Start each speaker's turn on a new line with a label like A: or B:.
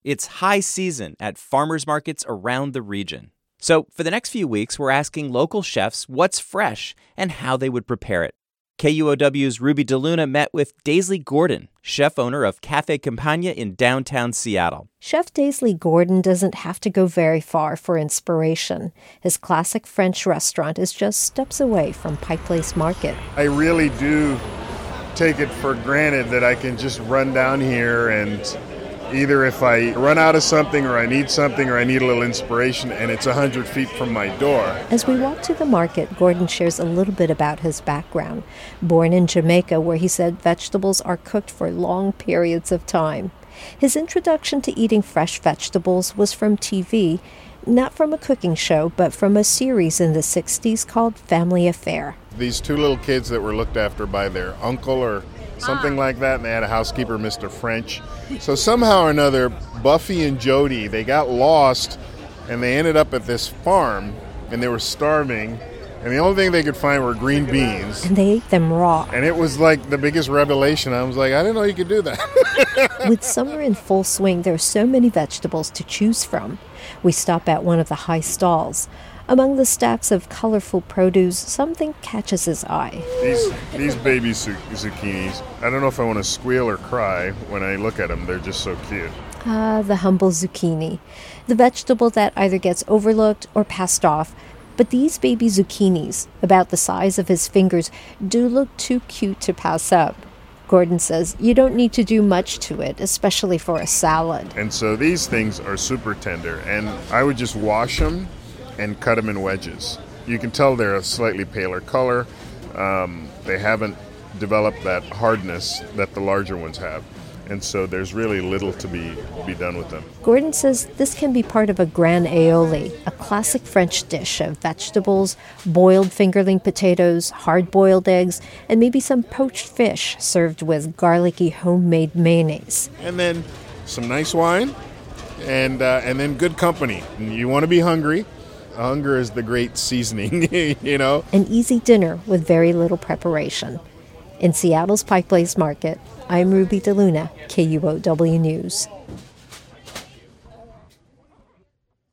A: It's high season at farmers markets around the region. So for the next few weeks, we're asking local chefs what's fresh and how they would prepare it. KUOW's Ruby DeLuna met with Daisley Gordon, chef owner of Cafe Campagna in downtown Seattle.
B: Chef Daisley Gordon doesn't have to go very far for inspiration. His classic French restaurant is just steps away from Pike Place Market.
C: I really do take it for granted that I can just run down here and either if I run out of something or I need something or I need a little inspiration and it's 100 feet from my door.
B: As we walk to the market, Gordon shares a little bit about his background. Born in Jamaica, where he said vegetables are cooked for long periods of time. His introduction to eating fresh vegetables was from TV, not from a cooking show, but from a series in the 60s called Family Affair.
C: These two little kids that were looked after by their uncle or something like that, and they had a housekeeper, Mr. French. So somehow or another, Buffy and Jody, they got lost, and they ended up at this farm, and they were starving, and the only thing they could find were green beans.
B: And they ate them raw.
C: And it was like the biggest revelation. I was like, I didn't know you could do that.
B: With summer in full swing, there are so many vegetables to choose from. We stop at one of the high stalls. Among the stacks of colorful produce, something catches his eye.
C: These baby zucchinis, I don't know if I want to squeal or cry when I look at them. They're just so cute.
B: The humble zucchini, the vegetable that either gets overlooked or passed off. But these baby zucchinis, about the size of his fingers, do look too cute to pass up. Gordon says you don't need to do much to it, especially for a salad.
C: And so these things are super tender, and I would just wash them and cut them in wedges. You can tell they're a slightly paler color. They haven't developed that hardness that the larger ones have. And so there's really little to be done with them.
B: Gordon says this can be part of a grand aioli, a classic French dish of vegetables, boiled fingerling potatoes, hard-boiled eggs, and maybe some poached fish served with garlicky homemade mayonnaise.
C: And then some nice wine, and then good company. You want to be hungry. Hunger is the great seasoning, you know.
B: An easy dinner with very little preparation. In Seattle's Pike Place Market, I'm Ruby DeLuna, KUOW News.